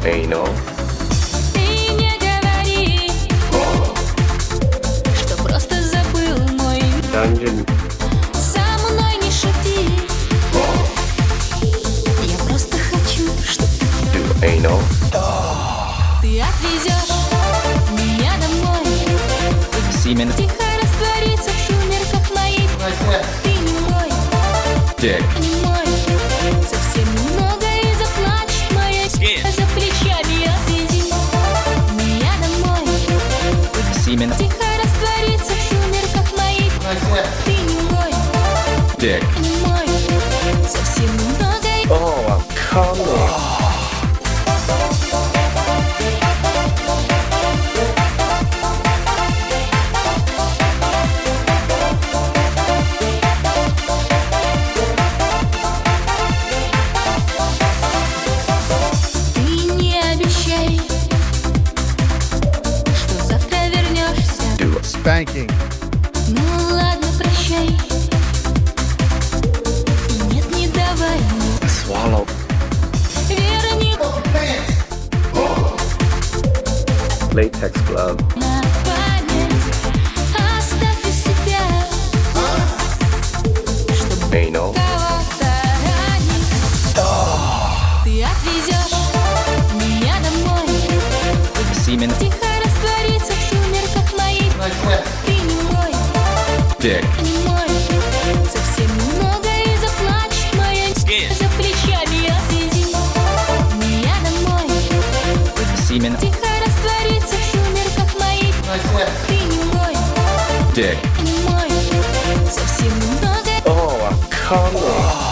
Anal. Ты не говори, что просто забыл мой. Dungeon. Со мной не шути. Я просто хочу, чтобы Do anal. ты отвезешь меня домой. Semen. Тихо раствориться в сумерках моих. Ты не мой, Dick. не мой. Совсем немного и заплачет моя за плечами отвези меня домой. Semen. Тихо раствориться в сумерках моих. Ты не мой, Dick. не мой. Совсем немного и Oh, I'm coming. ты не обещай, что завтра вернешься. Do Spanking. Ну ладно, прощай. И нет, не давай мне a swallow. верни Latex glove. на память. Оставь у себя, чтобы Anal. кого-то ранить. Ты отвезешь меня домой. Semen. Тихо раствориться в сумерках моих. Ты не мой, Dick. не мой. Совсем немного и заплачет моя за плечами отвези меня домой. Semen. Тихо раствориться в сумерках моих. Ты не мой, Dick. не мой. Совсем немного. Oh, I'm coming.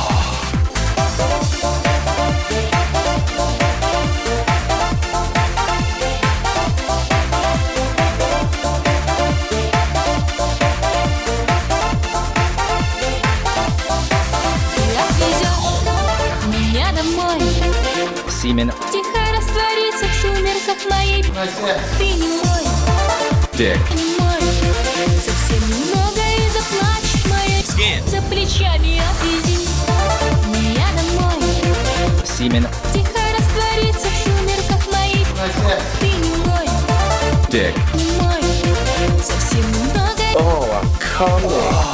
Ты отвезешь меня домой. Semen. Тихо раствориться в сумерках моих. Ты не мой, Dick. не мой. Совсем немного и заплачет моя за плечами отвези меня домой. Semen. Тихо раствориться в сумерках моих. Ты не мой, Dick. не мой. Совсем немного. Oh, I'm coming.